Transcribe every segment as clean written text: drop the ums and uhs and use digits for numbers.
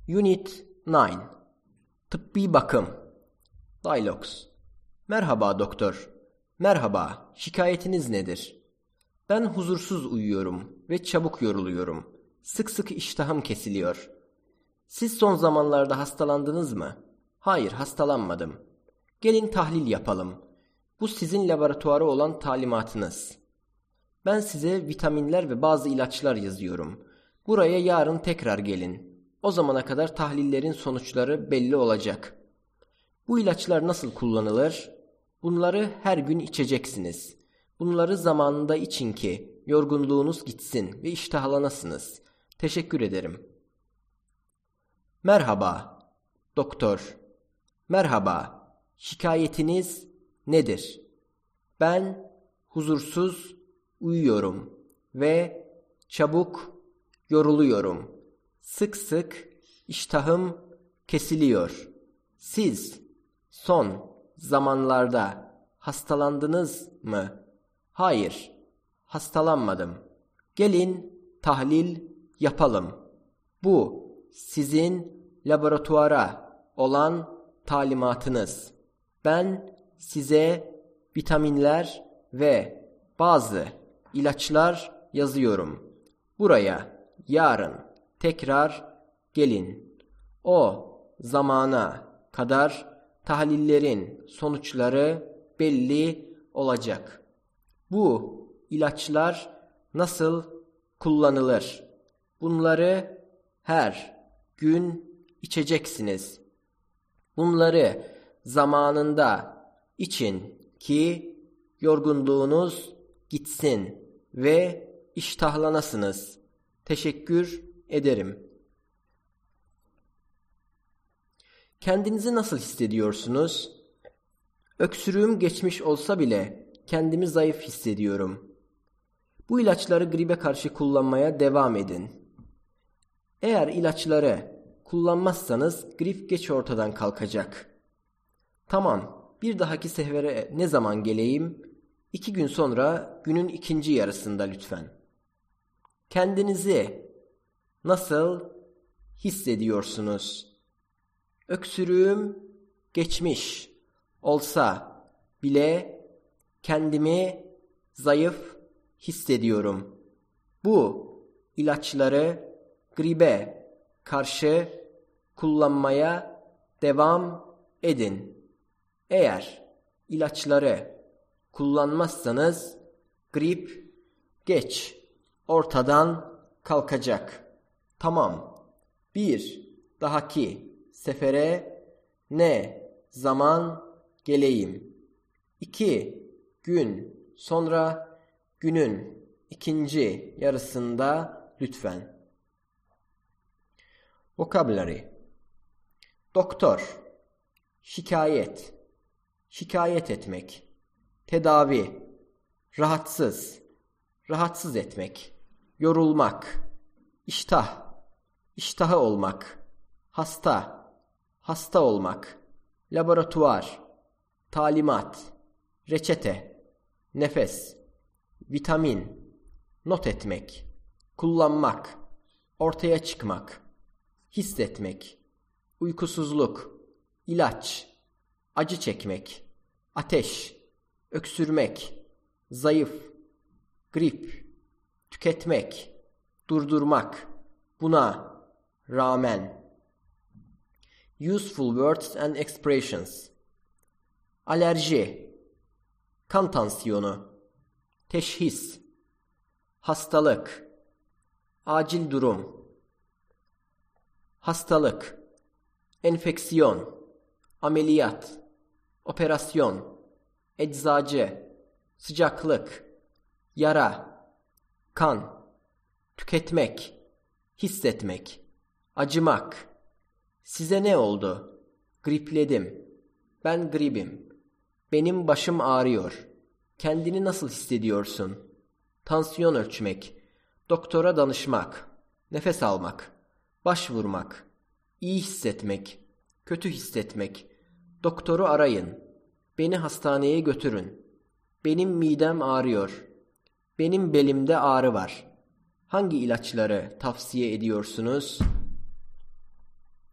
Unit 9. Tıbbi bakım. Dialogues. Merhaba doktor. Merhaba, şikayetiniz nedir? Ben huzursuz uyuyorum ve çabuk yoruluyorum. Sık sık iştahım kesiliyor. Siz son zamanlarda hastalandınız mı? Hayır, hastalanmadım. Gelin tahlil yapalım. Bu sizin laboratuvara olan talimatınız. Ben size vitaminler ve bazı ilaçlar yazıyorum. Buraya yarın tekrar gelin. O zamana kadar tahlillerin sonuçları belli olacak. Bu ilaçlar nasıl kullanılır? Bunları her gün içeceksiniz. Bunları zamanında için ki yorgunluğunuz gitsin ve iştahlanasınız. Teşekkür ederim. Merhaba, doktor. Merhaba, şikayetiniz nedir? Ben huzursuz uyuyorum ve çabuk yoruluyorum. Sık sık iştahım kesiliyor. Siz son zamanlarda hastalandınız mı? Hayır, hastalanmadım. Gelin tahlil yapalım. Bu sizin laboratuvara olan talimatınız. Ben size vitaminler ve bazı ilaçlar yazıyorum. Buraya yarın tekrar gelin. O zamana kadar tahlillerin sonuçları belli olacak. Bu ilaçlar nasıl kullanılır? Bunları her gün içeceksiniz. Bunları zamanında için ki yorgunluğunuz gitsin ve iştahlanasınız. Teşekkür ederim. Kendinizi nasıl hissediyorsunuz? Öksürüğüm geçmiş olsa bile kendimi zayıf hissediyorum. Bu ilaçları gribe karşı kullanmaya devam edin. Eğer ilaçları kullanmazsanız grip geç ortadan kalkacak. Tamam, bir dahaki sefere ne zaman geleyim? 2 gün sonra günün ikinci yarısında lütfen. Kendinizi nasıl hissediyorsunuz? Öksürüğüm geçmiş olsa bile kendimi zayıf hissediyorum. Bu ilaçları gribe karşı kullanmaya devam edin. Eğer ilaçları kullanmazsanız grip geç ortadan kalkacak. Tamam. Bir dahaki sefere ne zaman geleyim? 2 gün sonra günün ikinci yarısında lütfen. Vocabulary. Doktor, şikayet, şikayet etmek, tedavi, rahatsız, rahatsız etmek, yorulmak, iştah, iştahı olmak, hasta, hasta olmak, laboratuvar, talimat, reçete, nefes, vitamin, not etmek, kullanmak, ortaya çıkmak, hissetmek, uykusuzluk, ilaç, acı çekmek, ateş, öksürmek, zayıf, grip, tüketmek, durdurmak, buna rağmen. Useful words and expressions. Alerji, kan tansiyonu, teşhis, hastalık, acil durum, hastalık, enfeksiyon, ameliyat, operasyon, eczacı, sıcaklık, yara, kan, tüketmek, hissetmek, acımak. Size ne oldu? Gripledim. Ben gribim. Benim başım ağrıyor. Kendini nasıl hissediyorsun? Tansiyon ölçmek, doktora danışmak, nefes almak, başvurmak, iyi hissetmek, kötü hissetmek, doktoru arayın, beni hastaneye götürün, benim midem ağrıyor, benim belimde ağrı var. Hangi ilaçları tavsiye ediyorsunuz?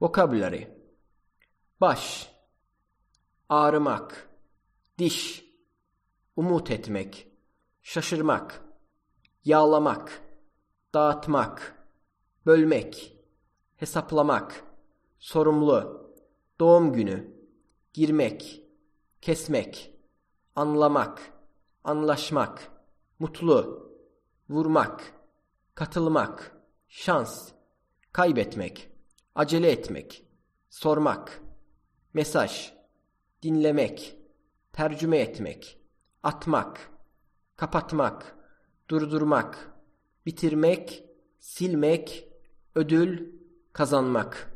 Vocabulary: baş, ağrımak, diş, umut etmek, şaşırmak, yağlamak, dağıtmak, bölmek, hesaplamak, sorumlu, doğum günü, girmek, kesmek, anlamak, anlaşmak, mutlu, vurmak, katılmak, şans, kaybetmek, acele etmek, sormak, mesaj, dinlemek, tercüme etmek, atmak, kapatmak, durdurmak, bitirmek, silmek, ödül, kazanmak.